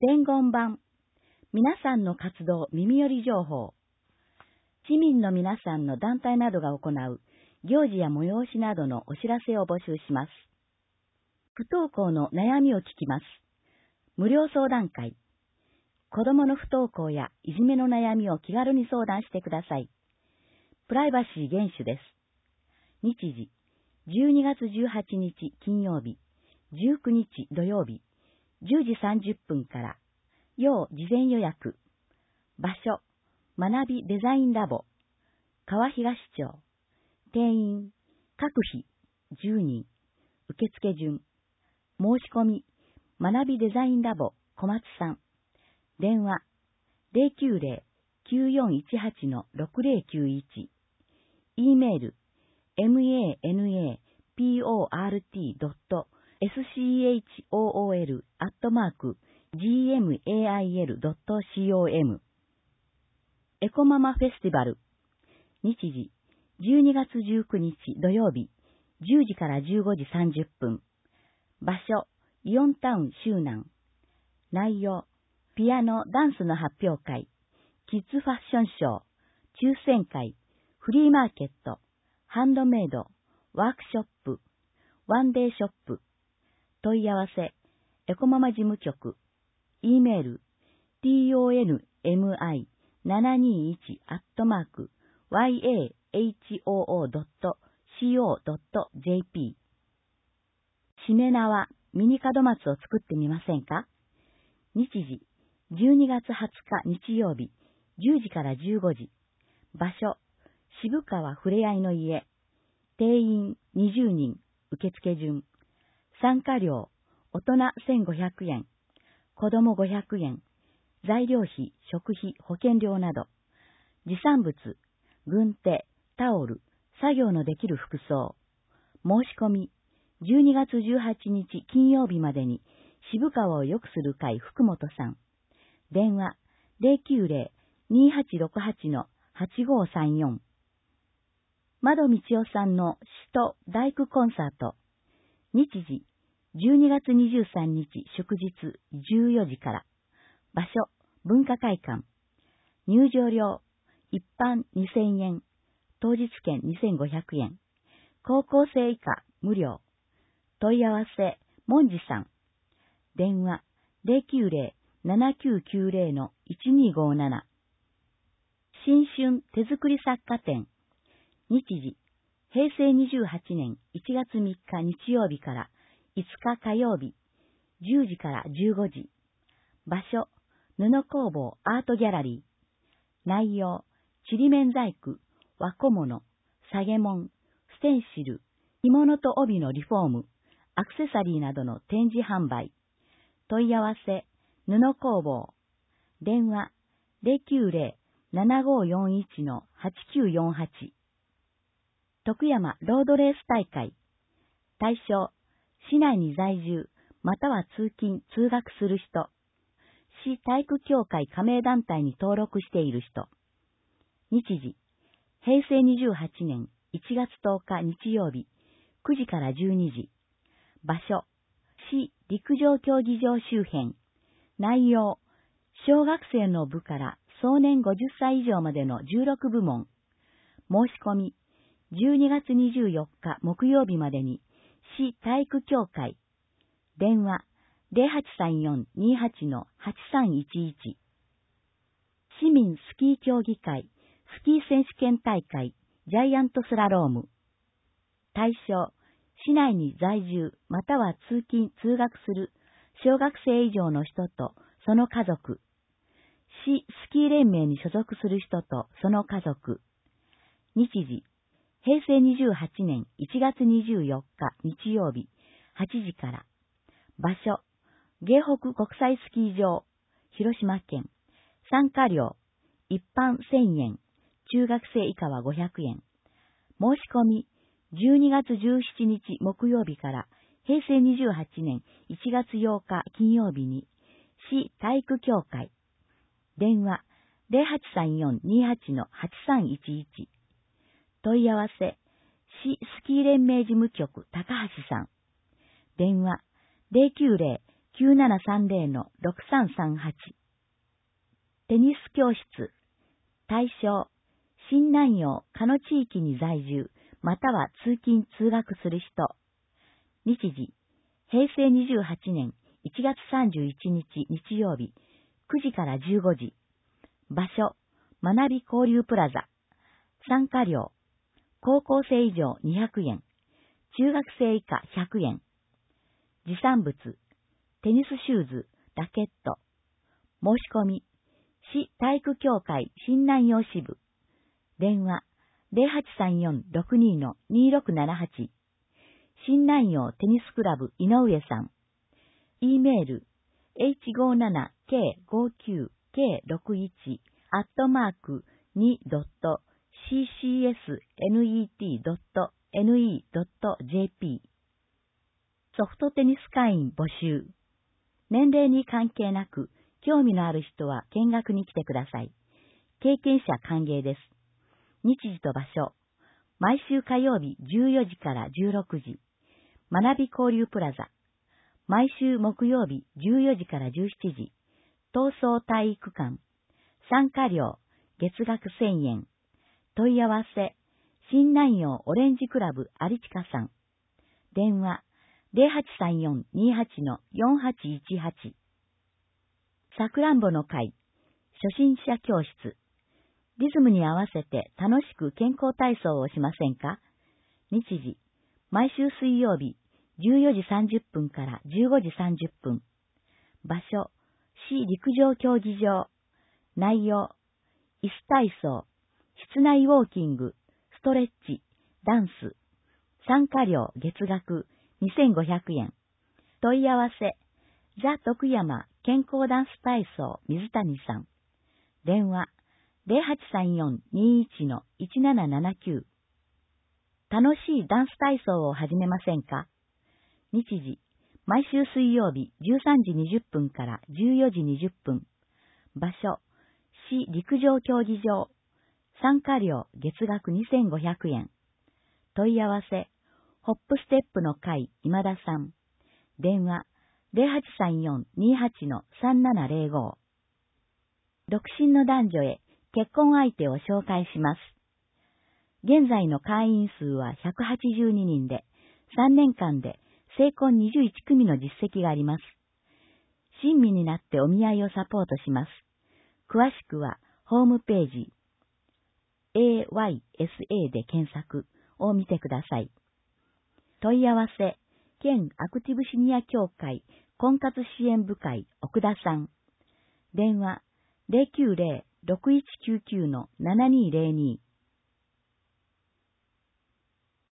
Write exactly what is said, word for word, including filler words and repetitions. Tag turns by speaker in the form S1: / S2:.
S1: 伝言版、皆さんの活動耳寄り情報。市民の皆さんの団体などが行う行事や催しなどのお知らせを募集します。不登校の悩みを聞きます。無料相談会。子供の不登校やいじめの悩みを気軽に相談してください。プライバシー厳守です。日時、じゅうにがつじゅうはちにち金曜日、じゅうくにち土曜日、じゅうじさんじゅっぷんから、要事前予約。場所、学びデザインラボ、川東町。定員、各日じゅうにん。受付順。申し込み、学びデザインラボ小松さん。電話、ゼロきゅうゼロ きゅうよんいちはち ろくゼロきゅういち。E メール、マナポート school アットマーク ジーエムエーアイエル ドット コム。エコママフェスティバル。日時、じゅうにがつじゅうくにち土曜日、じゅうじからじゅうごじさんじゅっぷん。場所、イオンタウン周南。内容、ピアノ、ダンスの発表会、キッズファッションショー、抽選会、フリーマーケット、ハンドメイド、ワークショップ、ワンデーショップ。問い合わせ、エコママ事務局。E メール、トンマイななにいち アットマーク ワイエーエイチオーオー ドット コー ドット ジェーピー。しめ縄、ミニ門松を作ってみませんか？日時、じゅうにがつはつか日曜日、じゅうじからじゅうごじ。場所、渋川ふれあいの家。定員にじゅうにん、受付順。参加料、大人せんごひゃくえん、子供ごひゃくえん、材料費、食費、保険料など。持参物、軍手、タオル、作業のできる服装。申し込み、じゅうにがつじゅうはちにち金曜日までに、渋川を良くする会福本さん。電話、ゼロきゅうゼロ にはちろくはち はちごさんよん。窓道夫さんの詩と大工コンサート。日時、じゅうにがつにじゅうさんにち祝日じゅうよじから。場所、文化会館。入場料、一般にせんえん、当日券にせんごひゃくえん。高校生以下無料。問い合わせ、もんじさん。電話、ゼロきゅうゼロ ななきゅうきゅうゼロ いちにごなな。新春手作り作家展。日時、へいせいにじゅうはちねんいちがつみっか日曜日からいつか火曜日、じゅうじからじゅうごじ。場所、布工房アートギャラリー。内容、ちりめん細工、和小物、下げ物、ステンシル、着物と帯のリフォーム、アクセサリーなどの展示販売。問い合わせ、布工房。電話、ゼロきゅうゼロ ななごよんいち はちきゅうよんはち。徳山ロードレース大会。対象、市内に在住、または通勤・通学する人。市体育協会加盟団体に登録している人。日時、へいせいにじゅうはちねんいちがつとおか日曜日、くじからじゅうにじ。場所、市陸上競技場周辺。内容、小学生の部から壮年ごじゅっさい以上までのじゅうろくぶもん。申し込み、じゅうにがつにじゅうよっか木曜日までに、市体育協会。電話、ゼロはちさんよん にはち はちさんいちいち。市民スキー競技会、スキー選手権大会、ジャイアントスラローム。対象、市内に在住、または通勤・通学する小学生以上の人とその家族。市スキー連盟に所属する人とその家族。日時、へいせいにじゅうはちねんいちがつにじゅうよっか日曜日、はちじから。場所、芸北国際スキー場、広島県。参加料、一般せんえん、中学生以下はごひゃくえん。申し込み、じゅうにがつじゅうしちにち木曜日からへいせいにじゅうはちねんいちがつようか金曜日に、市体育協会。電話、ゼロはちさんよん にはち はちさんいちいち。問い合わせ、市スキー連盟事務局高橋さん。電話、ゼロきゅうゼロきゅうななさんゼロのろくさんさんはち。テニス教室、対象、新南洋加野地域に在住、または通勤通学する人。日時、へいせいにじゅうはちねんいちがつさんじゅういちにち日曜日、くじからじゅうごじ。場所、学び交流プラザ。参加料、高校生以上にひゃくえん、中学生以下ひゃくえん。持参物、テニスシューズ、ラケット。申し込み、市体育協会新南洋支部。電話、ゼロはちさんよんろくにのにろくななはち。新南洋テニスクラブ井上さん。E メール、エイチごーななケーごーきゅうケーろくいち アットマーク にドット シーシーエスネット ドット ネット ドット ジェーピー。ソフトテニス会員募集。年齢に関係なく、興味のある人は見学に来てください。経験者歓迎です。日時と場所。毎週火曜日じゅうよじからじゅうろくじ。学び交流プラザ。毎週木曜日じゅうよじからじゅうしちじ。東総体育館。参加料、月額せんえん。問い合わせ、新南洋オレンジクラブ有近さん。電話、ゼロはちさんよんにはちのよんはちいちはち。さくらんぼの会、初心者教室。リズムに合わせて楽しく健康体操をしませんか？日時、毎週水曜日、じゅうよじさんじゅっぷんからじゅうごじさんじゅっぷん。場所、市陸上競技場。内容、椅子体操、室内ウォーキング、ストレッチ、ダンス。参加料月額にせんごひゃくえん。問い合わせ、ザ・徳山健康ダンス体操水谷さん。電話、ゼロはちさんよんにいちのいちななななきゅう。楽しいダンス体操を始めませんか？日時、毎週水曜日じゅうさんじにじゅっぷんからじゅうよじにじゅっぷん。場所、市陸上競技場。参加料月額にせんごひゃくえん。問い合わせ、ホップステップの会今田さん。電話、ゼロはちさんよんにはちのさんななゼロご。独身の男女へ結婚相手を紹介します。現在の会員数はひゃくはちじゅうににんで、さんねんかんで成婚にじゅういちくみの実績があります。親身になってお見合いをサポートします。詳しくはホームページ エーワイエスエー で検索を見てください。問い合わせ、県アクティブシニア協会婚活支援部会奥田さん。電話ゼロきゅうゼロろくいちきゅうきゅうのななにゼロに。